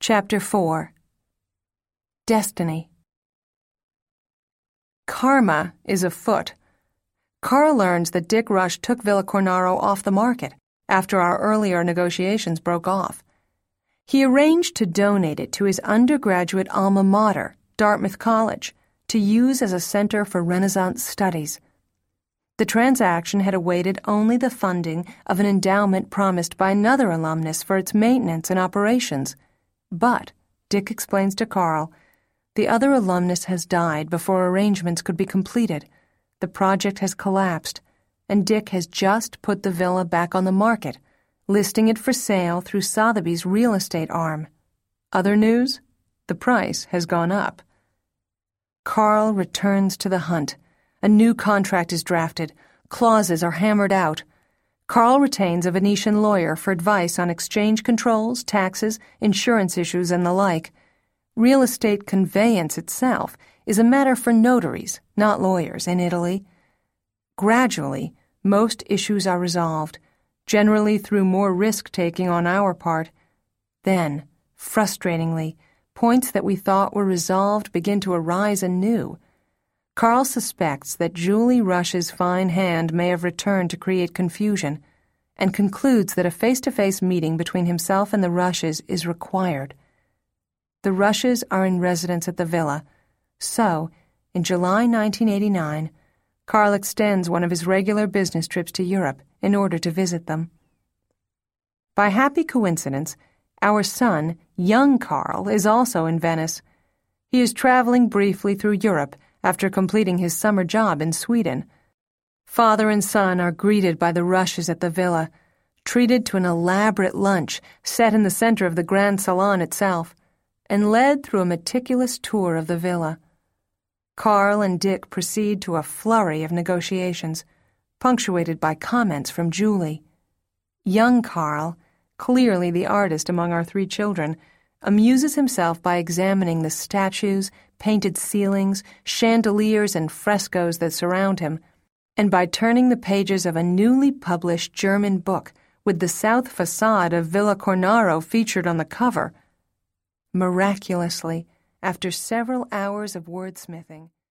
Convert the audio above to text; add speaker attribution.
Speaker 1: Chapter 4. Destiny. Karma is afoot. Carl learns that Dick Rush took Villa Cornaro off the market after our earlier negotiations broke off. He arranged to donate it to his undergraduate alma mater, Dartmouth College, to use as a center for Renaissance studies. The transaction had awaited only the funding of an endowment promised by another alumnus for its maintenance and operations. But, Dick explains to Carl, the other alumnus has died before arrangements could be completed. The project has collapsed, and Dick has just put the villa back on the market, listing it for sale through Sotheby's real estate arm. Other news? The price has gone up. Carl returns to the hunt. A new contract is drafted. Clauses are hammered out. Carl retains a Venetian lawyer for advice on exchange controls, taxes, insurance issues, and the like. Real estate conveyance itself is a matter for notaries, not lawyers, in Italy. Gradually, most issues are resolved, generally through more risk-taking on our part. Then, frustratingly, points that we thought were resolved begin to arise anew. Carl suspects that Julie Rush's fine hand may have returned to create confusion, and concludes that a face-to-face meeting between himself and the Rushes is required. The Rushes are in residence at the villa, so, in July 1989, Carl extends one of his regular business trips to Europe in order to visit them. By happy coincidence, our son, young Carl, is also in Venice. He is traveling briefly through Europe after completing his summer job in Sweden. Father and son are greeted by the Rushes at the villa, treated to an elaborate lunch set in the center of the Grand Salon itself, and led through a meticulous tour of the villa. Carl and Dick proceed to a flurry of negotiations, punctuated by comments from Julie. Young Carl, clearly the artist among our three children, amuses himself by examining the statues, painted ceilings, chandeliers, and frescoes that surround him, and by turning the pages of a newly published German book with the south facade of Villa Cornaro featured on the cover. Miraculously, after several hours of wordsmithing,